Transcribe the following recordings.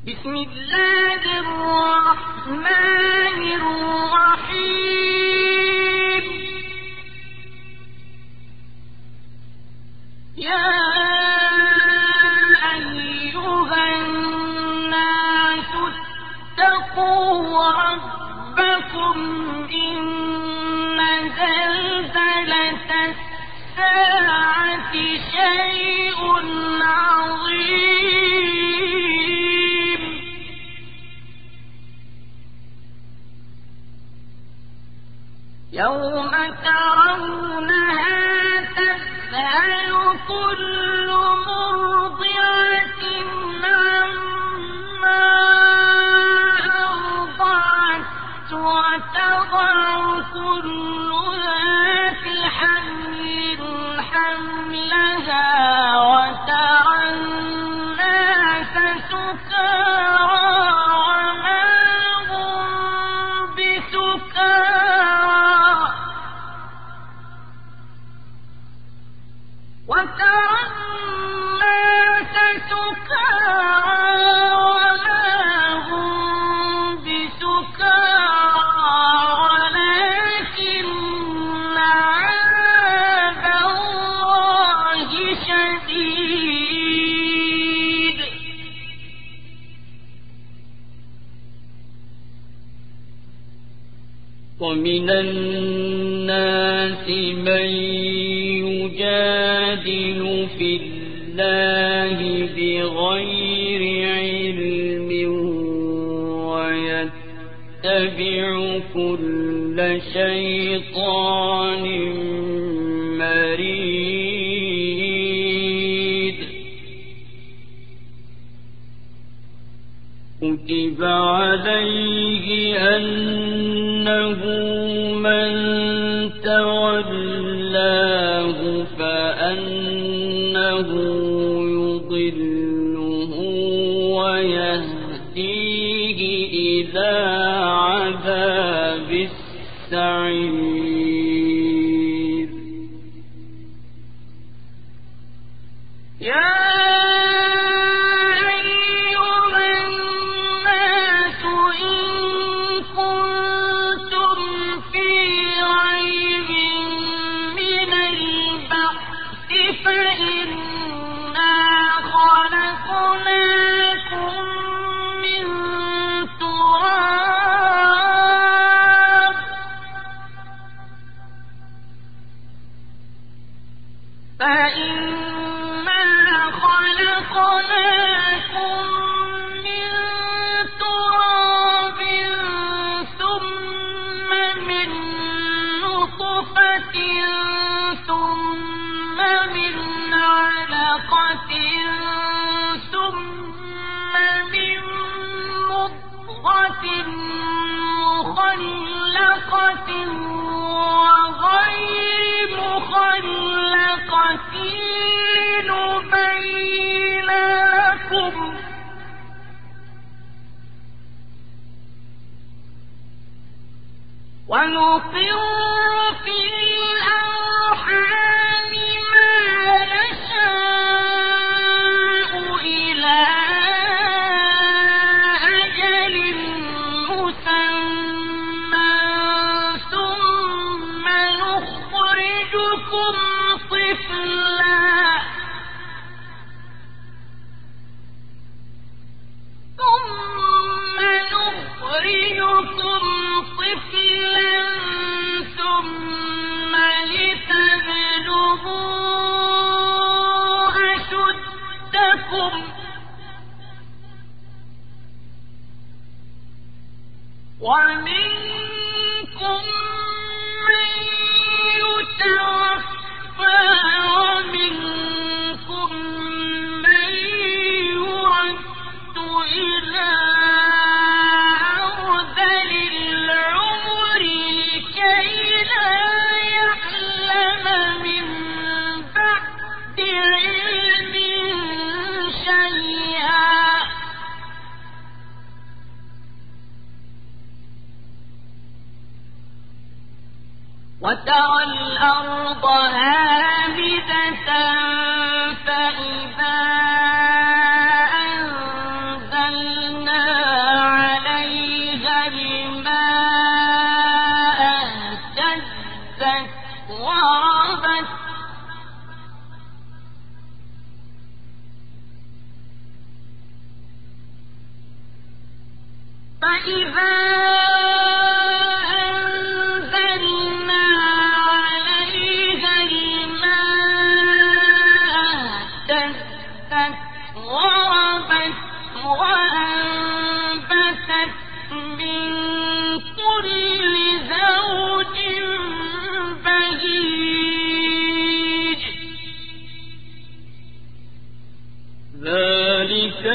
بسم الله الرحمن الرحيم. يا أيها الناس اتقوا ربكم إن زلزلة الساعة شيء عظيم. يوم ترونها تذهل كل مرضعة عما أرضعت وتضع كل ذات حمل حملها وترى الناس سكارى وما هم بسكارى ولكن عذاب الله شديد. ومن الناس من يجادل في الله بغير علم ويتبع كل شيطان مريد. كتب عليه أنه من تولاه فأنه يضله ويهديه إلى عذاب السعير. يا أيها الناس إن كنتم في ريب من البعث فإنا خلقناكم من تراب ثم من نطفة ثم من علقة ثم من مضغة مخلقة وغير مخلقة لنبين لكم ونقر في الأرحام ما نشاء إلى أجل مسمى ثم نخرجكم طفلا ثم لتبلغوا أشدكم ومنكم من يتوفى ومنكم من يرد إلى أرذل العمر لكي لا يعلم من بعد علم شيئا. وترى الأرض هامدة فإذا أنزلنا فإذا أنزلنا عليها الماء اهتزت وربت وأنبتت من كل زوج بهيج ذلك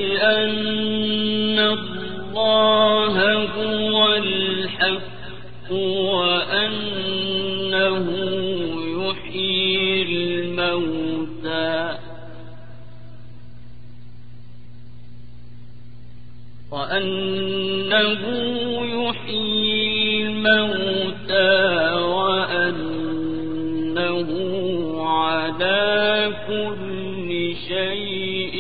بأن الله هو الحق وأنه يحيي الموتى وأنه على كل شيء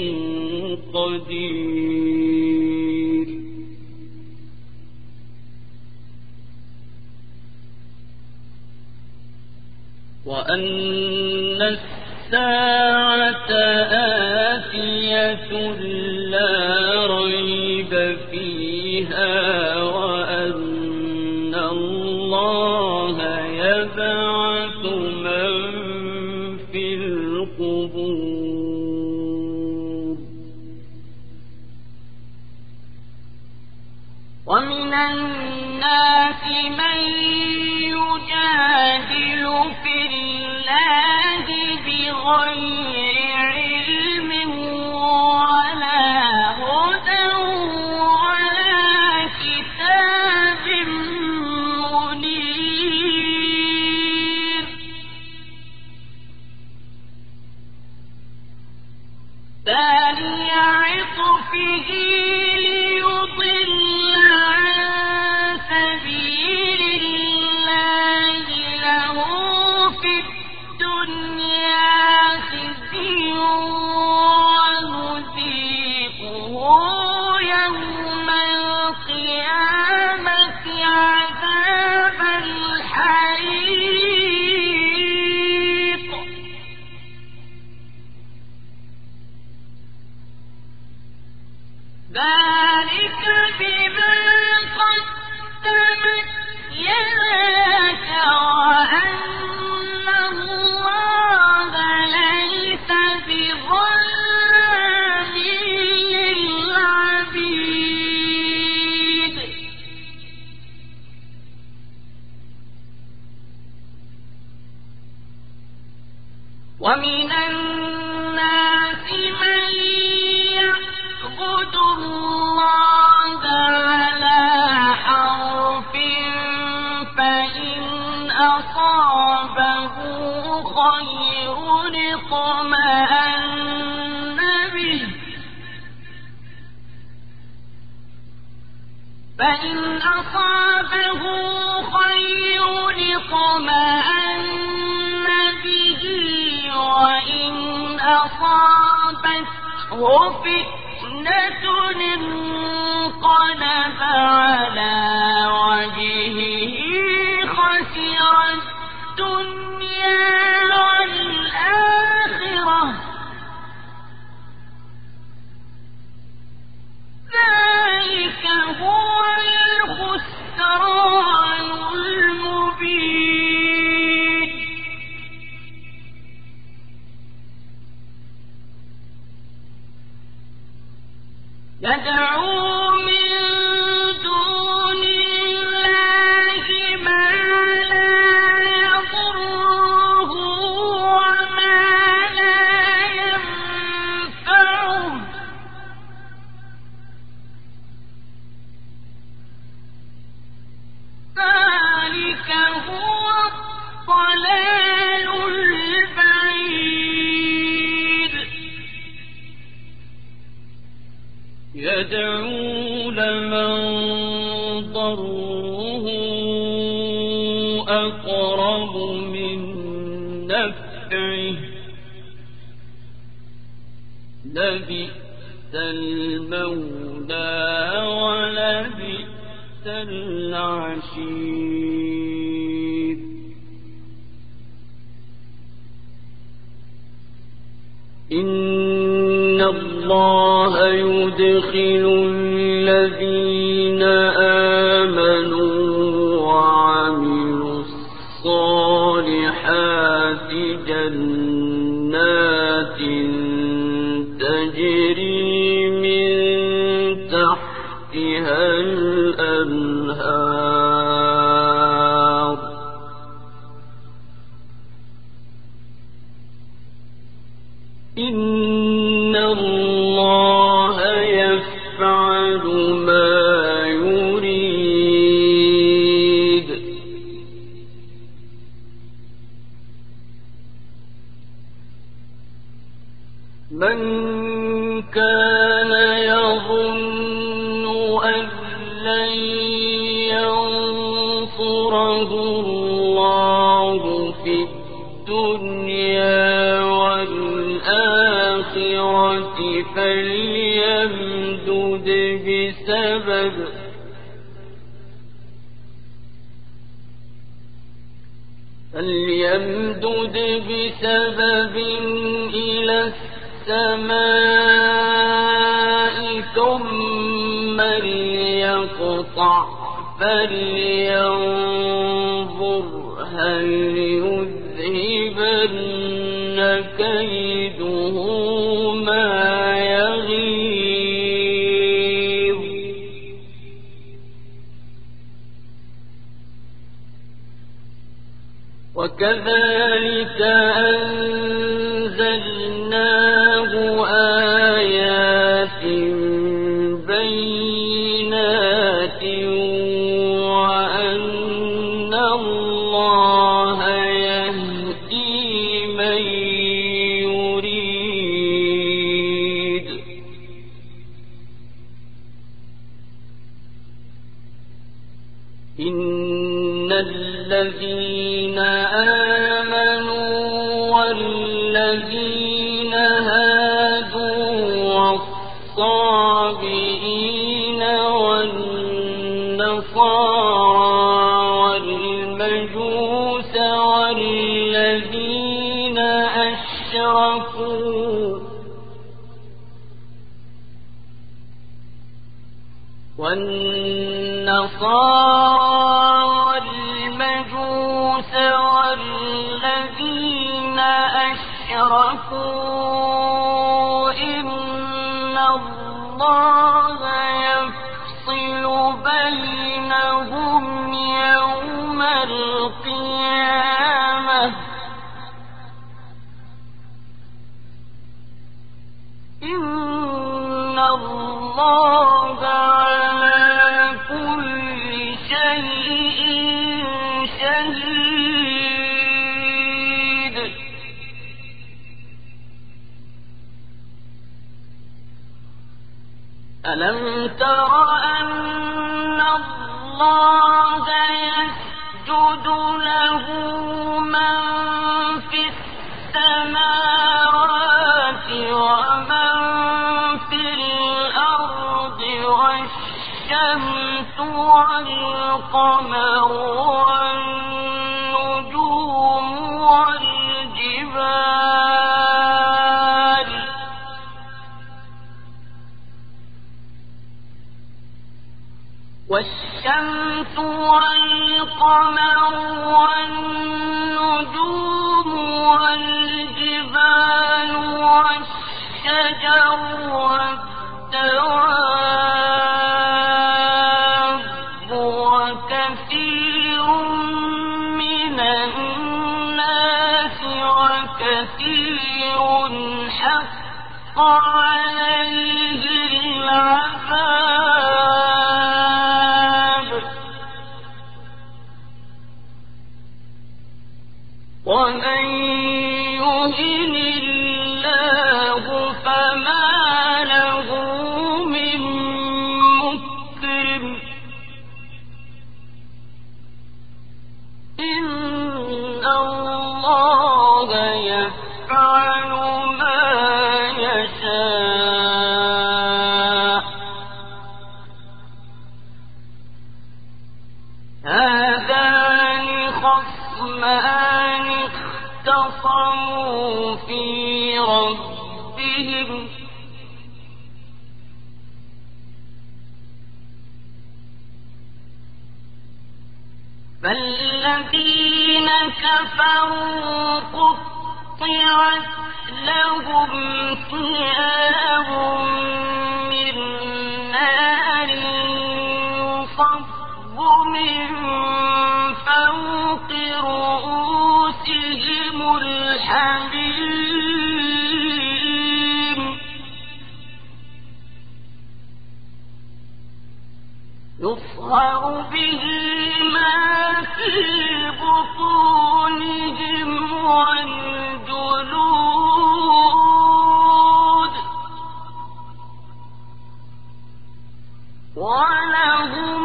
قدير وأن الساعة آتية لا ريب فيها وأن الله يبعث من في القبور ومن الناس من يجادل في الله بغير علم ولا هدى ولا كتاب منير ثاني عطفه ليضل عن سبيل الله له في الدنيا خزي ونذيقه يوم القيامة عذاب الحريق ذلك بما قدمت يداك وأن الله ليس بظلام للعبيد ومن الناس من يعبد الله على حرف فإن أصابه خير اطمأن به وإن أصابته فتنة انقلب على وجهه خسر الدنيا والآخرة ذلك هو الخسران المبين يدعو من دون الله ما لا يضره وما لا ينفعه ذلك هو الضلال البعيد يدعو لمن ضره أقرب من نفعه لبئس المولى ولبئس العشير إن الله يدخل الذين آمنوا وعملوا الصالحات جنات تجري من تحتها الأنهار إن الله يفعل ما يريد من كان يظن أن لن ينصره الله في الدنيا والآخرة فليمدد بسبب إلى السماء ثم ليقطع فلينظر هل يذهبن كيده ما يغيظ وكذلك أنزلناه آيات بينات وأن الله يهدي من يريد إن الذين آمنوا والذين هادوا والصابئين والنصارى والمجوس والذين أشركوا إن الله يفصل بينهم يوم القيامة إن الله على كل شيء شهيد ألم تر أن الله يسجد له من في السماوات ومن في الأرض والشمس والقمر والنجوم والشمس والقمر والنجوم والجبال والشجر والدواب وكثير من الناس وكثير حق عليه العذاب ومن يهن الله فما له من مكرم إن الله يفعل ما يشاء هذان خصمان اختصموا في ربهم فالذين كفروا قطعت لهم ثياب من نار يصب من فوق رؤوسهم الحميم يصهر به ما في بطونهم والجلود ولهم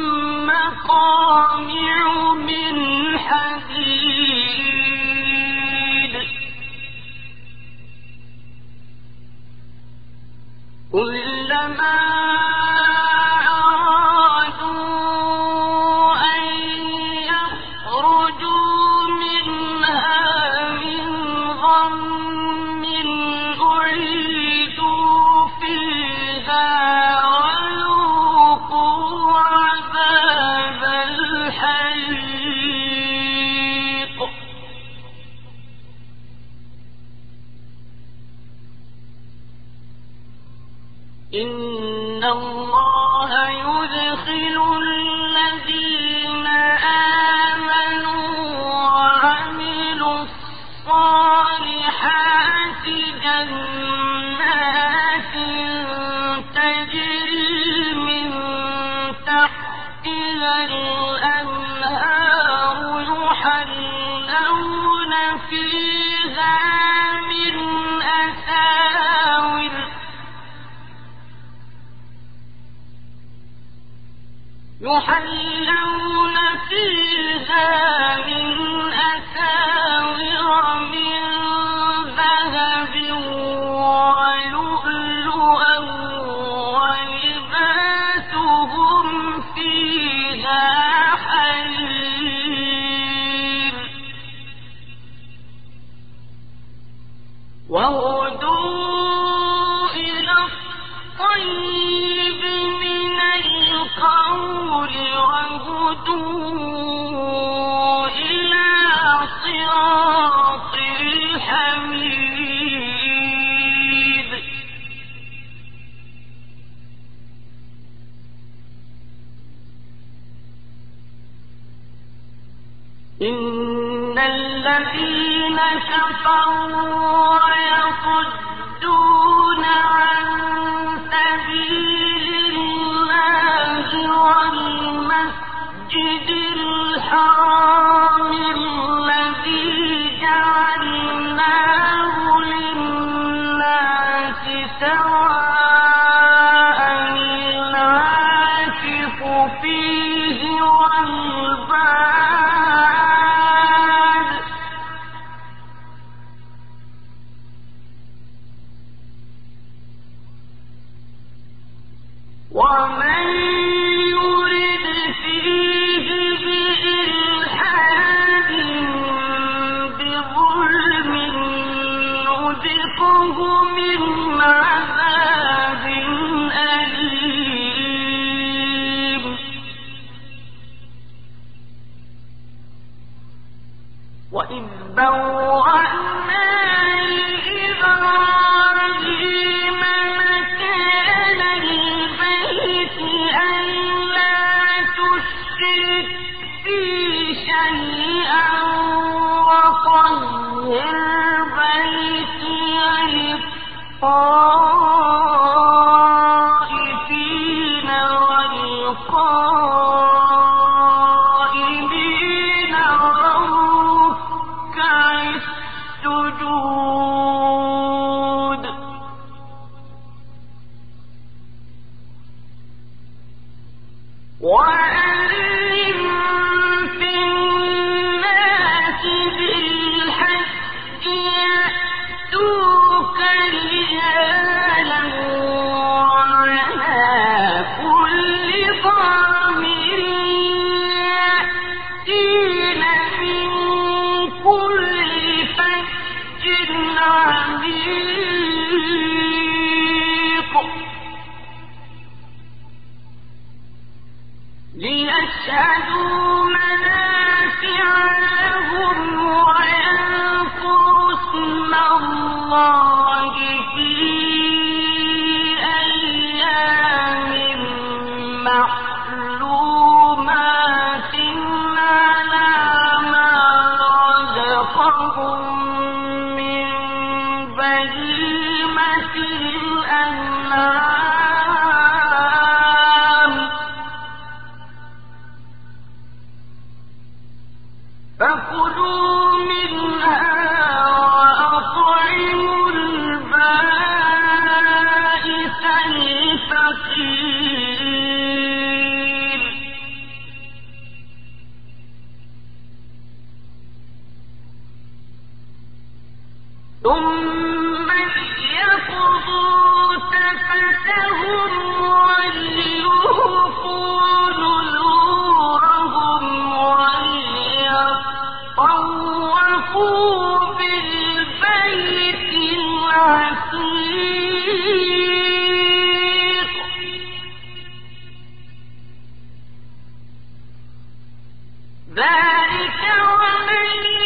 مقامع من حديد كلما إن الله يدخل الذين آمنوا وعملوا الصالحات جنات تجري من تحتها الأنهار يحلون فيها من أساور من ذهب ولؤلؤا ولباسهم فيها حرير وهدوا إلى الطيب من القول وهدوا إلى صراط الحميد إن الذين كفروا ويصدون عن سبيل الله والمسجد الحرام الذي جعلناه للناس سواء العاكف فيه والباد ومن يرد فيه بإلحاد بظلم نذقه من عذاب أليم وإذ بوأنا لإبراهيم مكان البيت ألا تشرك بي شيئا وطهر بيتي للطائفين والقائمين والركع السجود وأذن في الناس بالحج يأتوك رجالا وعلى كل ضامر يأتين من كل فج عميق ليشهدوا منافع ذلك ومن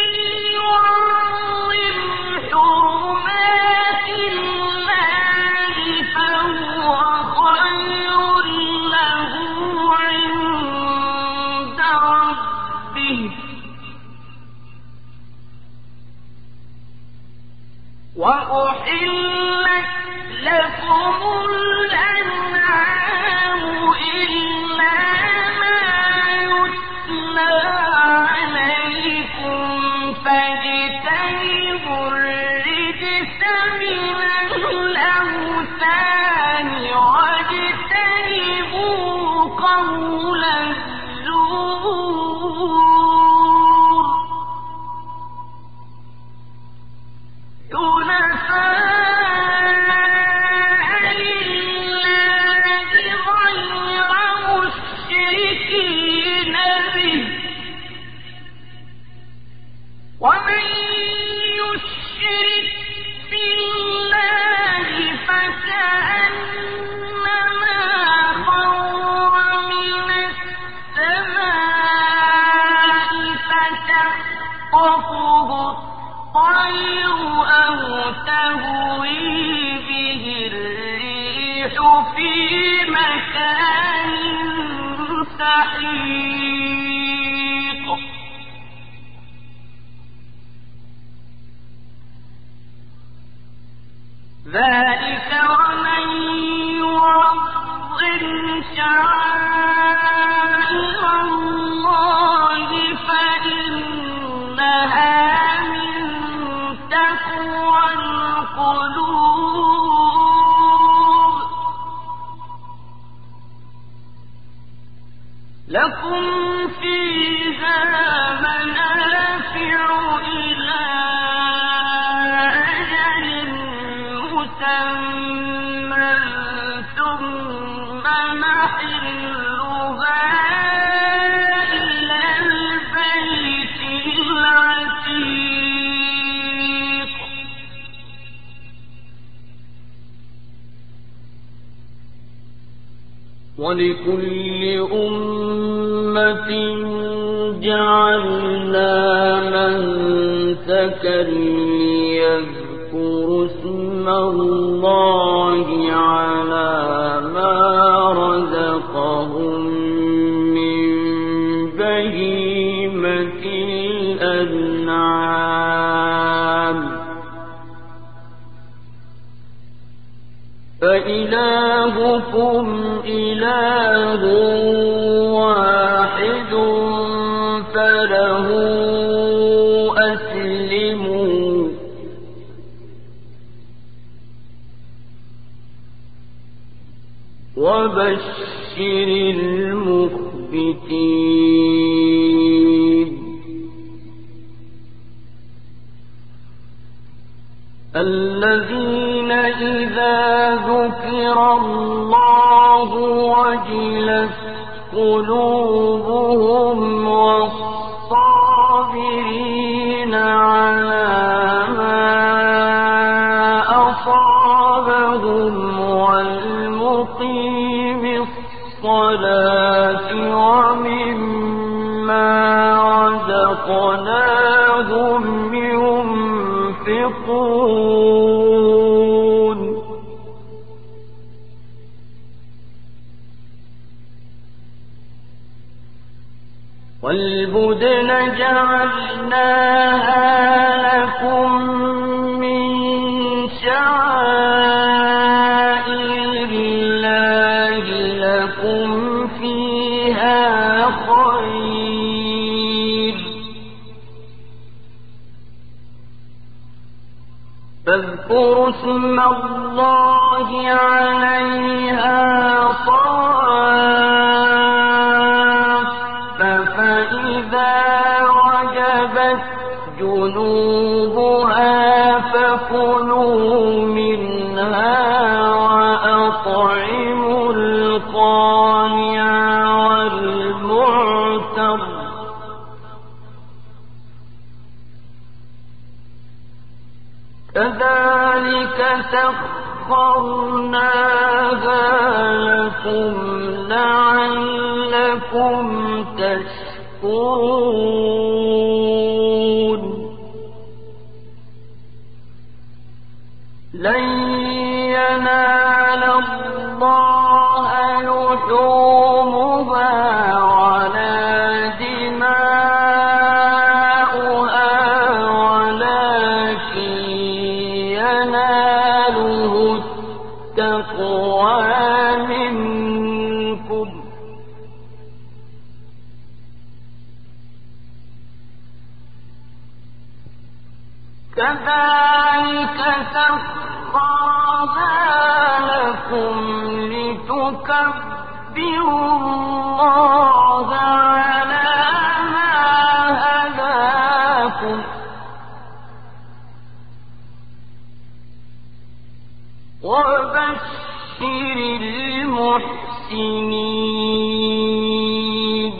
يعظم حرمات الله فهو خير له عند ربه وأحلت لكم الأنعام إلا ما يتلى عليكم فاجتنبوا الرجس من الأوثان واجتنبوا قول الزور ومن يشرك بالله فكأنما خر من السماء فتخطفه الطير أو تهوي به الريح في مكان سحيق ذلك ومن يعظم شعائر الله فإنها من تقوى القلوب لكم فيها منافع إلى ثم محلها إلى البيت العتيق ولكل أمة جعلنا منسكا ليذكروا اسم الله على ما رزقهم من بهيمة الأنعام فإلهكم إله واحد فله أسلموا وبشر المخبتين الذين إذا ذكر الله وجلت قلوبهم والصابرين على ما أصابهم والمقيم الصلاة ومما رزقناهم ينفقون والبدن جعلناها لكم من شعائر الله لكم فيها خير فاذكروا اسم الله عليها صواف فإذا وجبت جنوبها فكلوا منها وأطعموا القانع والمعتر كذلك سخرناها لكم لعلكم تشكرون يكفرون لن ينال الله لحومها ولا دماؤها ولكن يناله التقوى منكم كذلك سخرها لكم لتكبروا الله على ما هداكم وبشر المحسنين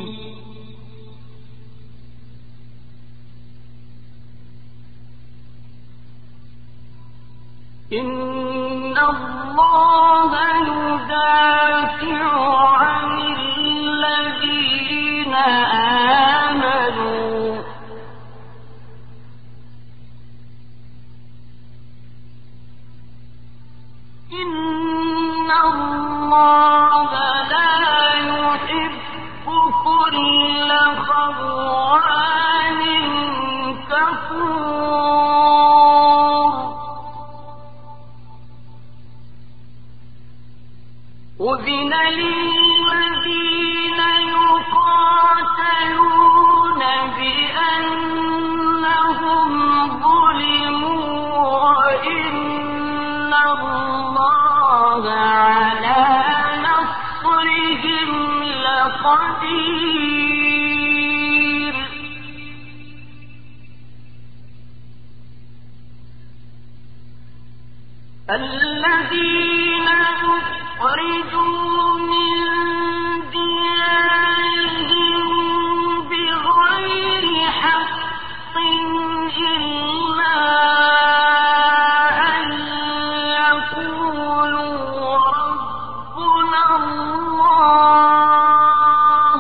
إن الله يدافع عن الذين آمنوا إن الله لا يحب كل خوان كفور أذن للذين يقاتلون بأنهم ظلموا وإن الله على نصرهم لقدير الذين يخرجوا من ديارهم بغير حق إلا أن يقولوا ربنا الله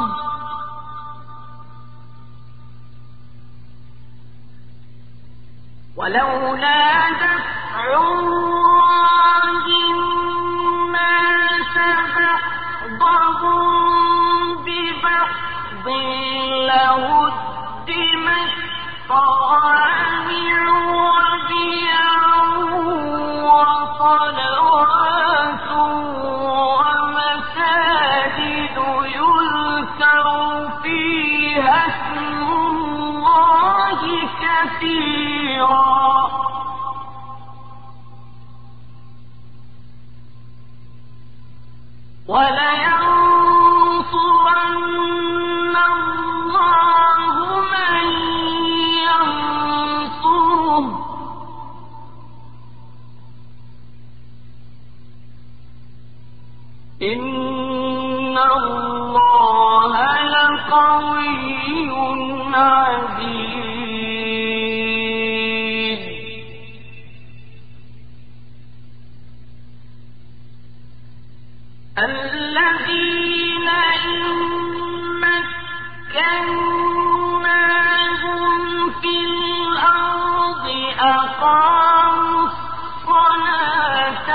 ولولا دفع الله الناس بعضهم ببعض لهدمت صوامع وبيع وصلوات ومساجد يذكر فيها اسم الله كثيرا ولينصرن الله من ينصره إن الله لقوي عزيز الذين إن مكناهم في الأرض أقاموا الصلاة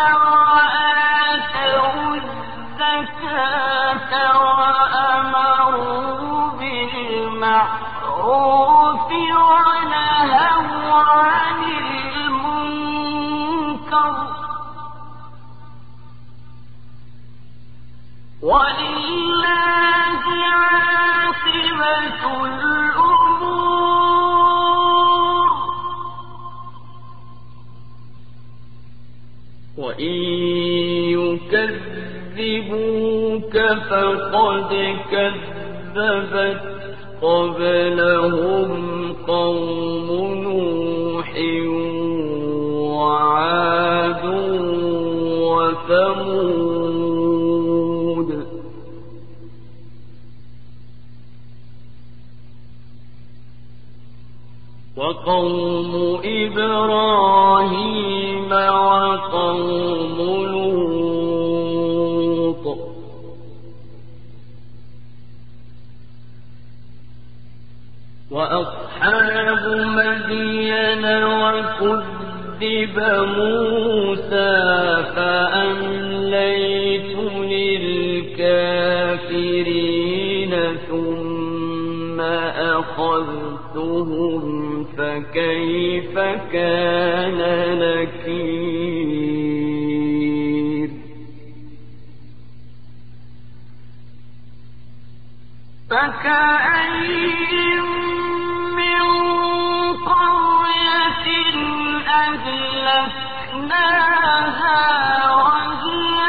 وآتوا الزكاة وأمروا بالمعروف ونهوا عن المنكر ولله عاقبة الأمور وإن يكذبوك فقد كذبت قبلهم قوم نوح وعاد وثمود وقوم إبراهيم وقوم لوط وأصحاب مدين وكذب موسى فأمليت للكافرين ثم أخذتهم فكيف كان نكير فكأين من قرية أهلكناها وهي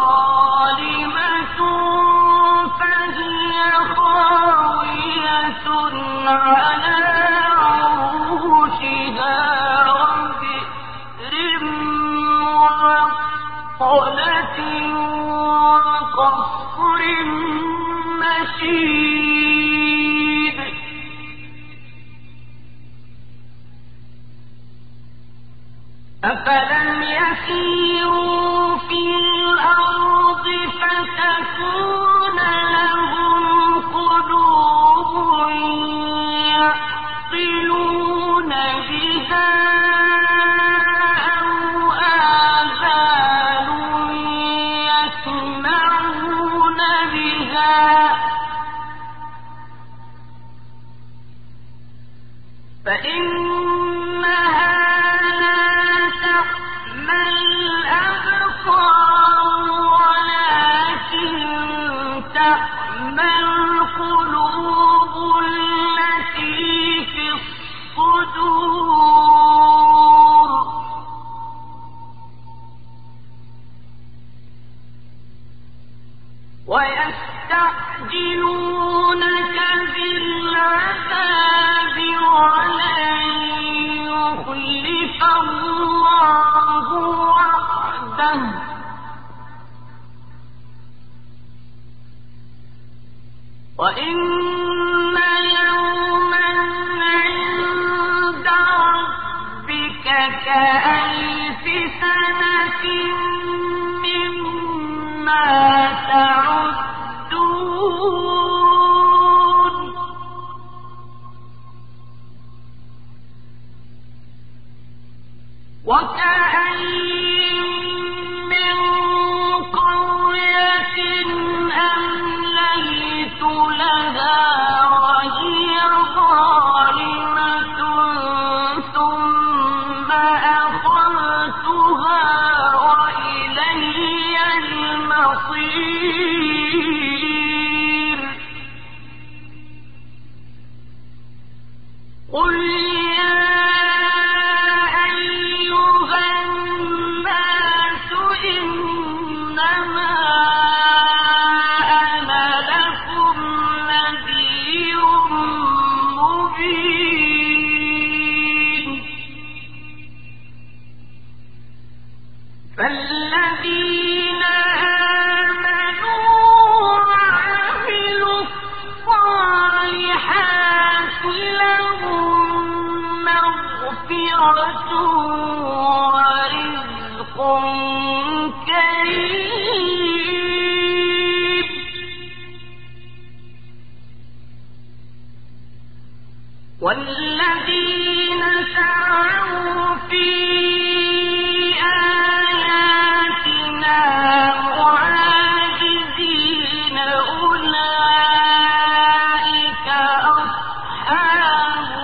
ظالمة فهي خاوية على عروشها وبئر معطلة وقصر مشيد أفلم يسيروا في الأرض فتكون لهم قلوب يعقلون بها أو آذان يسمعون بها فإنها لا تعمى الأبصار ولكن تعمى القلوب التي في الصدور ويستعجلونك بالعذاب ولن يخلف الله وعده وإن يوما عند ربك كألف سنة مما تعدون وكأين من قرية أمليت لها وهي ظالمة ثم أخذتها وإلي المصير قل يا أيها الناس إنما أنا لكم نذير مبين فالذين آمنوا وعملوا الصالحات لهم مغفرة ورزق كريم والذين سعوا في آياتنا معاجزين أولئك أصحاب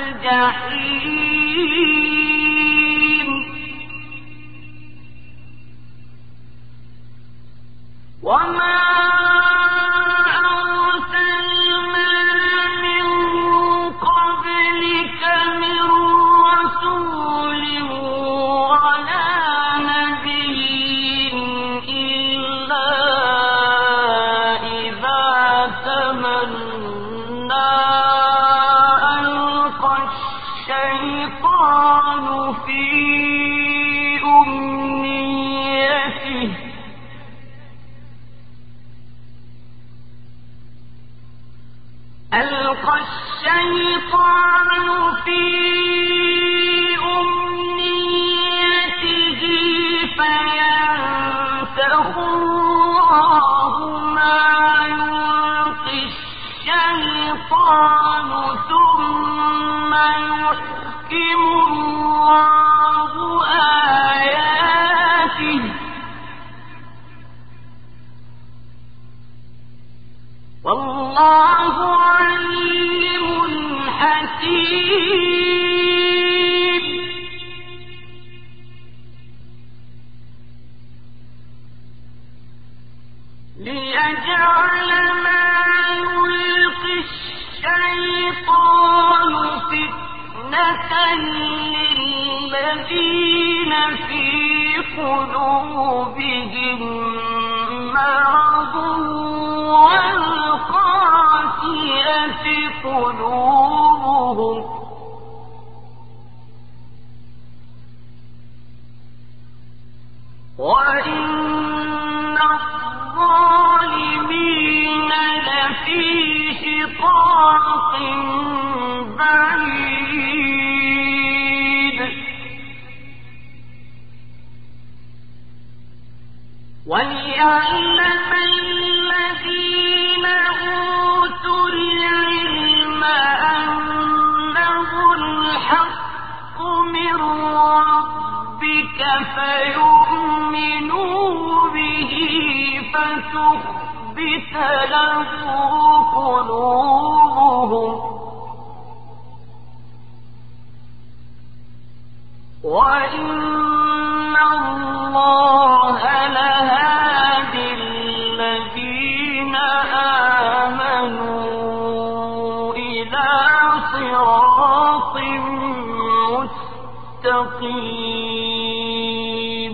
الجحيم وما أرسلنا من قبلك من رسول ولا نبي إلا إذا تمنى ألقى الشيطان في أمنيته فينسخ الله ما يلقي الشيطان ثم والله عليم حكيم ليجعل ما يلقي الشيطان فتنة للذين في قلوبهم مرض والقاسية قلوبهم وإن الظالمين لفي شقاق بعيد وليعلم الذين أوتوا العلم أنه الحق من ربك فيؤمنوا به فتخبت له قلوبهم وإن الله لهادي الذين آمنوا إلى صراط مستقيم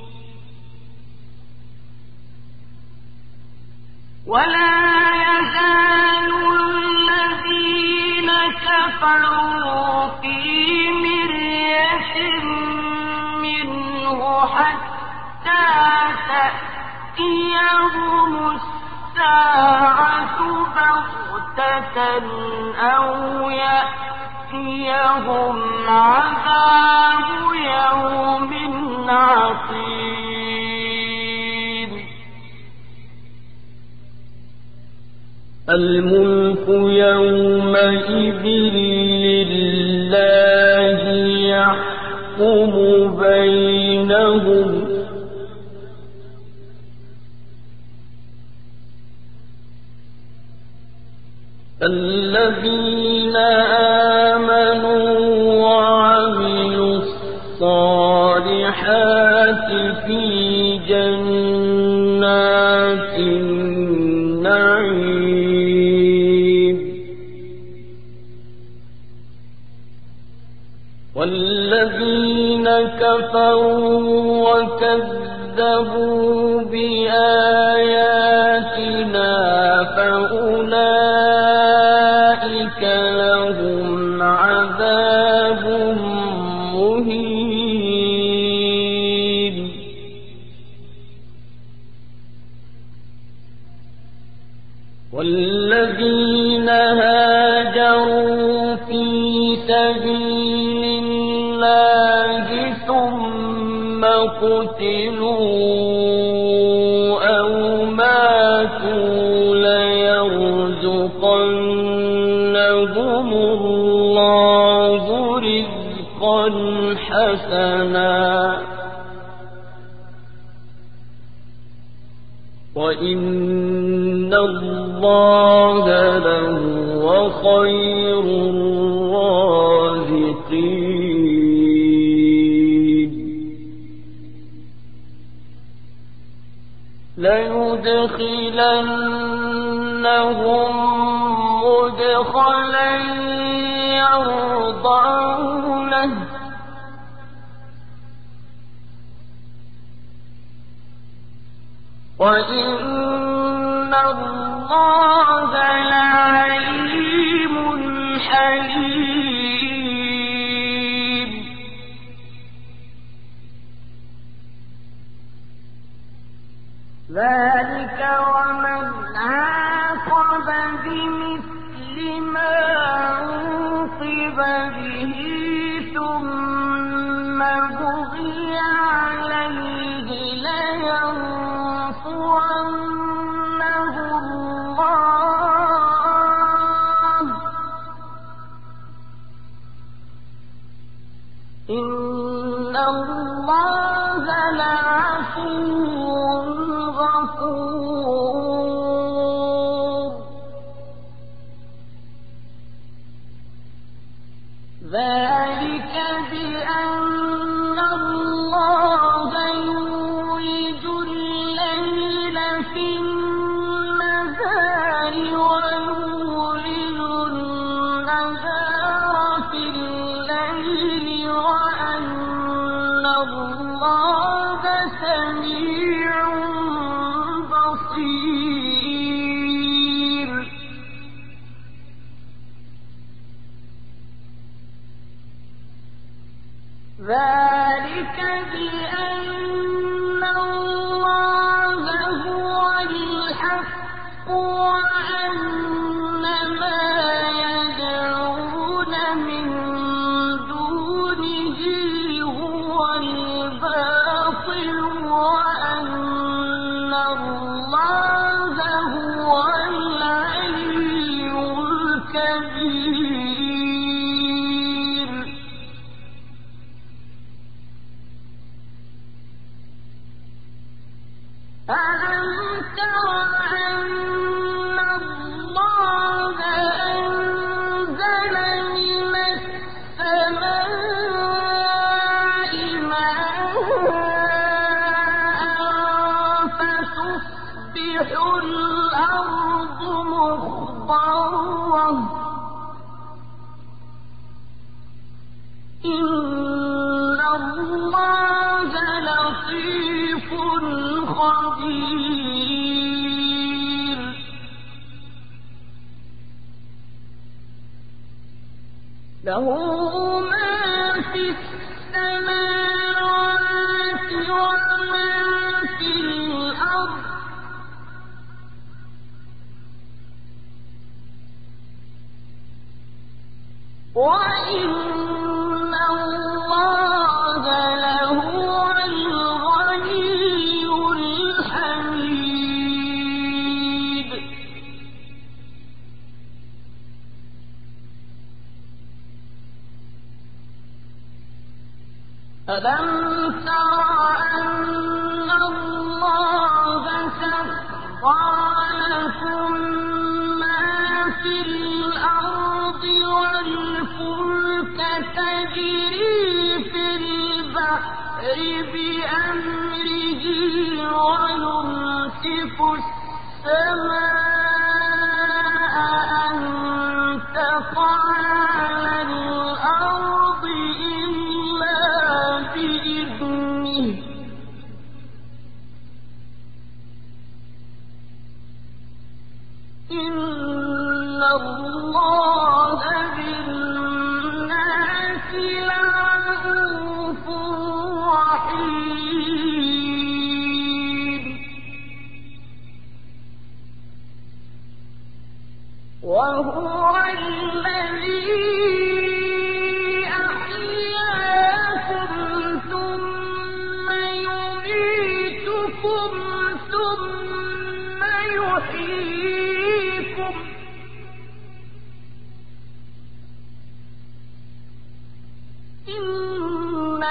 ولا يزال الذين كفروا في مرية منه حتى تأتيهم الساعة بغتة أو يأتيهم عذاب يوم عقيم الملك يومئذ لله يحكم بينهم الذين آمنوا وعملوا الصالحات في جنات النعيم والذين كفروا وكذبوا بآياتنا فأولئك لهم عذاب مهين والذين هاجروا في سبيل الله ثم قتلوا أو ماتوا ليرزقنهم الله رزقا حسنا وإن الله لهو خير الرازقين ليدخلنهم مدخلا يرضونه وإن الله لعليم حليم ذلك ومن عاقب بمثل ما عوقب به ثم بغي عليه لينصرنه الله ذلك بأن الله يولج الليل في النهار ويولج النهار في الليل وأن الله سميع بصير ذلك بأن الله هو الحق وأن ما يدعون من دونه هو الباطل وأن الله هو العلي الكبير ألم تر أن الله أنزل من السماء ماء فتصبح الأرض مخضرة إن الله لطيف خبير له ما في السماوات وما في الأرض وإن الله لهو الغني الحميد ألم تر أن الله سخر لكم ما في الأرض والفلك تجري في البحر بأمره ويمسك السماء أن تقع على الأرض إلا بإذنه إن الله بالناس لرءوف رحيم وهو الذي أحياكم ثم يميتكم ثم يحييكم إن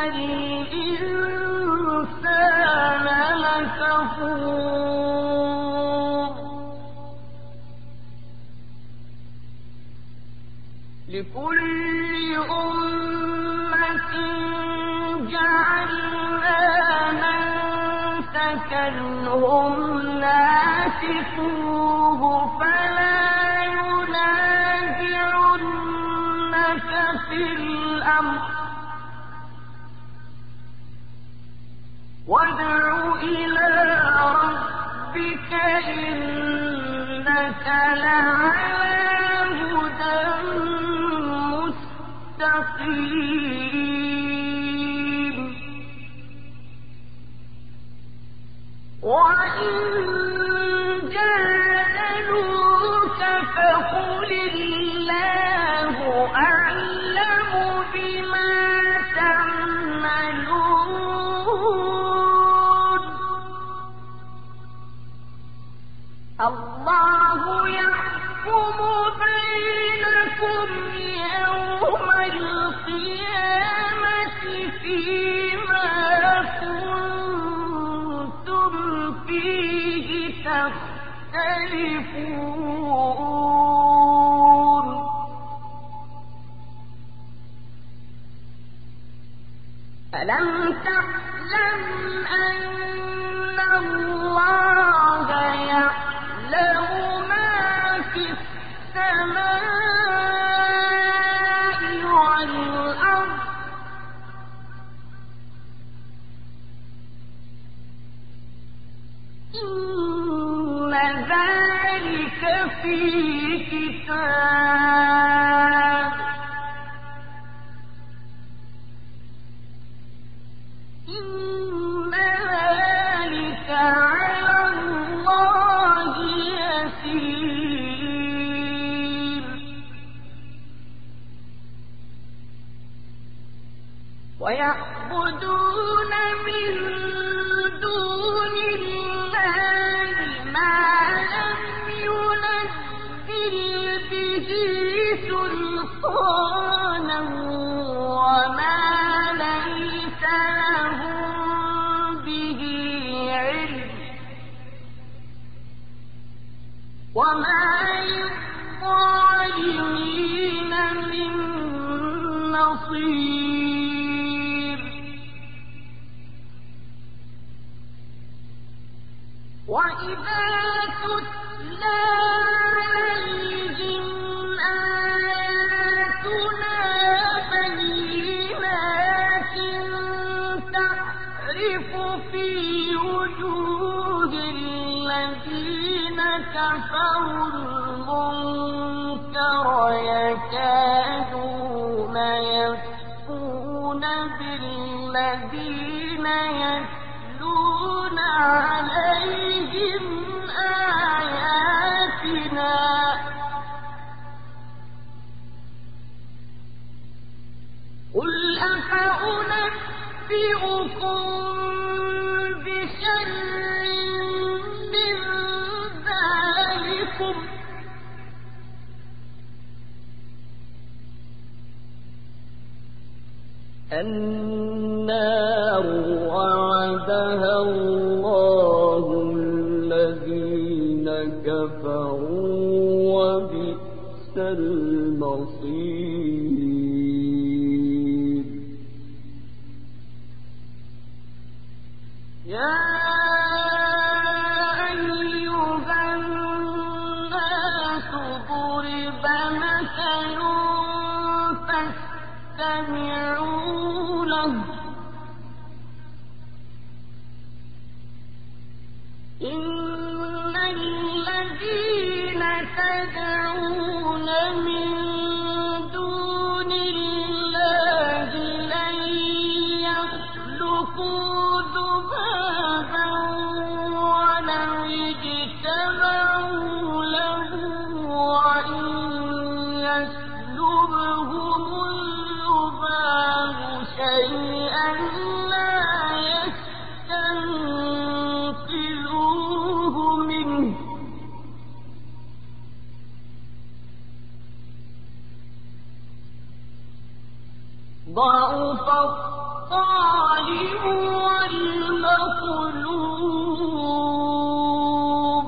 الإنسان لكفور لكل أمة جعلنا منسكا هم ناسكوه فلا ينازعنك في الأمر وادع إلى ربك إنك لعلى هدى مستقيم وإن جادلوك فقل الله أعلم بما تعملون الله يحكم بينكم يوم القيامة فيما كنتم فيه تختلفون ألم تعلم أن الله يعلم ما في السماء والأرض إن ذلك في كتاب إن ذلك على الله يسير ويعبدون من دون الله ما لم ينزل به سلطانا وما ليس لهم به علم وما للظالمين من نصير وإذا تتلى عليهم آياتنا بينات تعرف في وجوه الذين كفروا المنكر يكادون يسطون بالذين يتلون عليهم آياتنا قل أفأنبئكم بشر من ذلكم النار وعدها الله الذين كفروا وبئس المصير يا أيها الناس ضرب مثل فاستمعوا له إن الذين تدعون من دون الله لن يخلقوا ذبابا ولو اجتمعوا له وإن يسلبهم الذباب شيئا لا يستنقذوه منه ضعف الطالب والمطلوب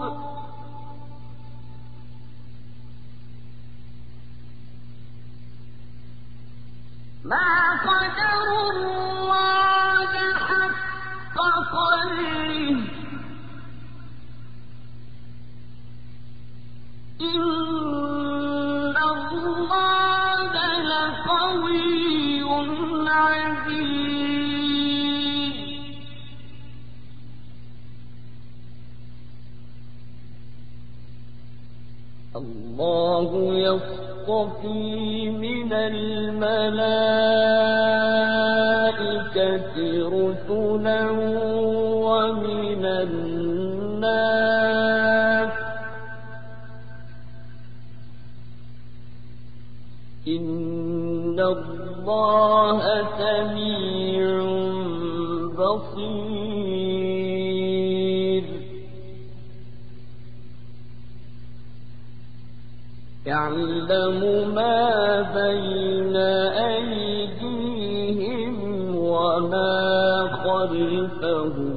ما قدروا الله حق قدره إن الله لقوي عزيز الله يصطفي من الملائكة رسلا ومن الناس إن الله سميع بصير يعلم ما بين أيديهم وما خلفهم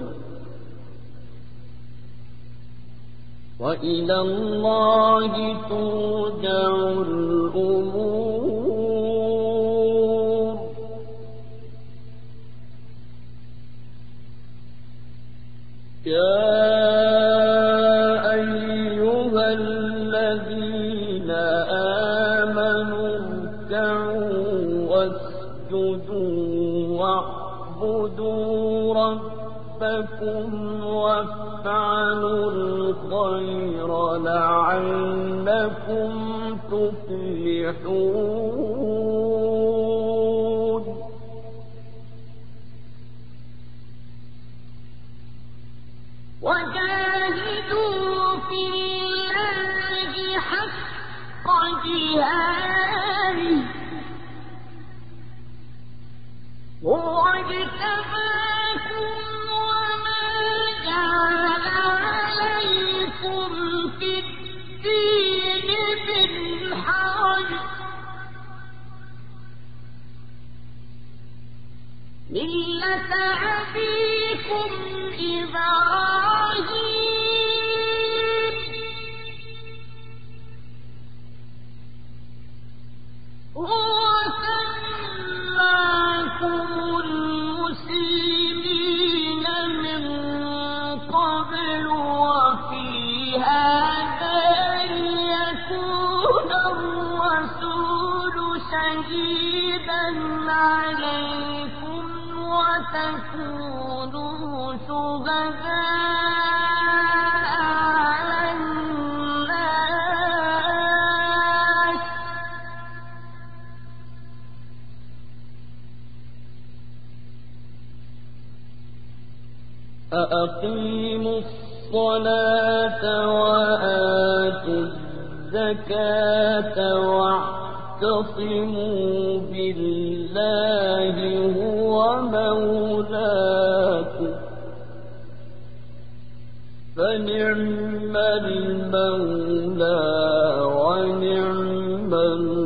وإلى الله ترجع الأمور الذين آمنوا اركعوا واسجدوا واعبدوا ربكم وافعلوا الخير لعلكم تفلحون وجاهدوا في الله حق جهاده هو اجتباكم وما جعل عليكم في الدين من حرج ملة أبيكم إبراهيم هو سماكم المسلمين من قبل وفي هذا ليكون الرسول شهيدا عليكم وتكونوا شهداء على الناس فأقيموا الصلاة وآتوا الزكاة واعتصموا بالله هو مولاكم فنعم المولى ونعم